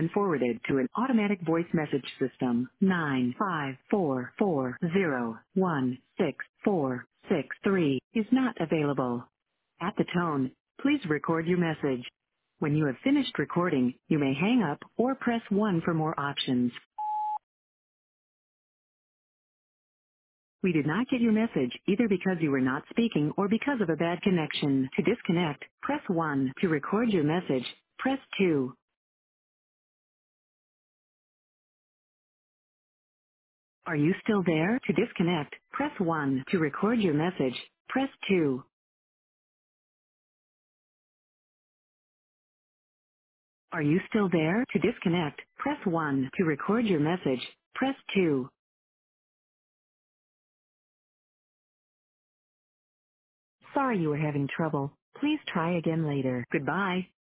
been forwarded to an automatic voice message system. 95440164663 is not available. At the tone, please record your message. When you have finished recording, you may hang up or press 1 for more options. We did not get your message either because you were not speaking or because of a bad connection. To disconnect, press 1. To record your message, press 2. Are you still there? To disconnect, press 1. To record your message, press 2. Are you still there? To disconnect, press 1. To record your message, press 2. Sorry you were having trouble. Please try again later. Goodbye.